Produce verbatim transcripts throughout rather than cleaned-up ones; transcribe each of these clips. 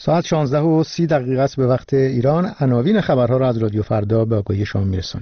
ساعت شانزده و سی دقیقه است به وقت ایران. عناوین خبرها را از رادیو فردا به آگاهی شما میرسانم.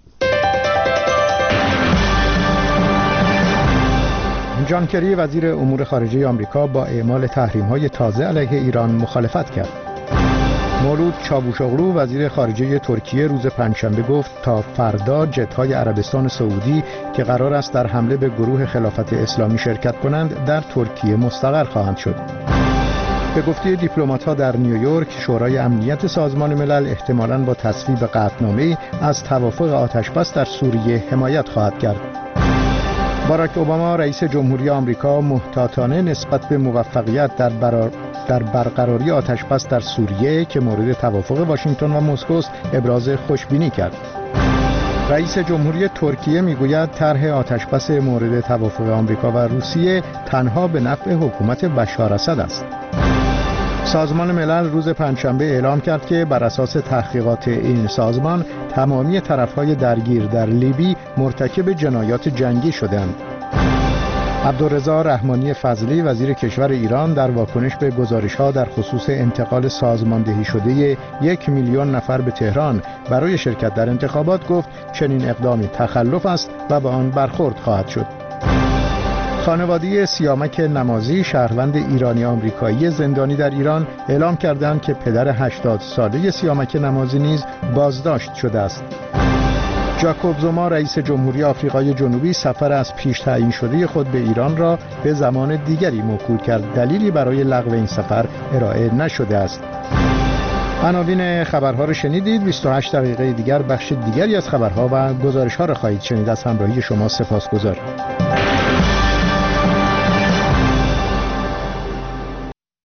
جان کری وزیر امور خارجه آمریکا با اعمال تحریم‌های تازه علیه ایران مخالفت کرد. مولود چاوشاغلو وزیر خارجه ترکیه روز پنجشنبه گفت تا فردا جت‌های عربستان سعودی که قرار است در حمله به گروه خلافت اسلامی شرکت کنند در ترکیه مستقر خواهند شد. به گفته دیپلمات‌ها در نیویورک، شورای امنیت سازمان ملل احتمالاً با تصویب قطعنامه‌ای از توافق آتش‌بس در سوریه حمایت خواهد کرد. باراک اوباما رئیس جمهوری آمریکا محتاطانه نسبت به موفقیت در برار در برقراری آتش‌بس در سوریه که مورد توافق واشنگتن و مسکو است ابراز خوشبینی کرد. رئیس جمهوری ترکیه میگوید طرح آتش‌بس مورد توافق آمریکا و روسیه تنها به نفع حکومت بشار اسد است. سازمان ملل روز پنجشنبه اعلام کرد که بر اساس تحقیقات این سازمان تمامی طرف‌های درگیر در لیبی مرتکب جنایات جنگی شدند. عبدالرضا رحمانی فضلی وزیر کشور ایران در واکنش به گزارش‌ها در خصوص انتقال سازماندهی شده یک میلیون نفر به تهران برای شرکت در انتخابات گفت چنین اقدامی تخلف است و به آن برخورد خواهد شد. خانواده سیامک نمازی شهروند ایرانی آمریکایی زندانی در ایران اعلام کردند که پدر هشتاد ساله سیامک نمازی نیز بازداشت شده است. جاکوب زوما رئیس جمهوری آفریقای جنوبی سفر از پیش تعیین شده خود به ایران را به زمان دیگری موکول کرد. دلیلی برای لغو این سفر ارائه نشده است. عناوین خبرها را شنیدید. بیست و هشت دقیقه دیگر بخش دیگری از خبرها و گزارش‌ها را خواهید شنید. از همراهی شما سپاسگزارم.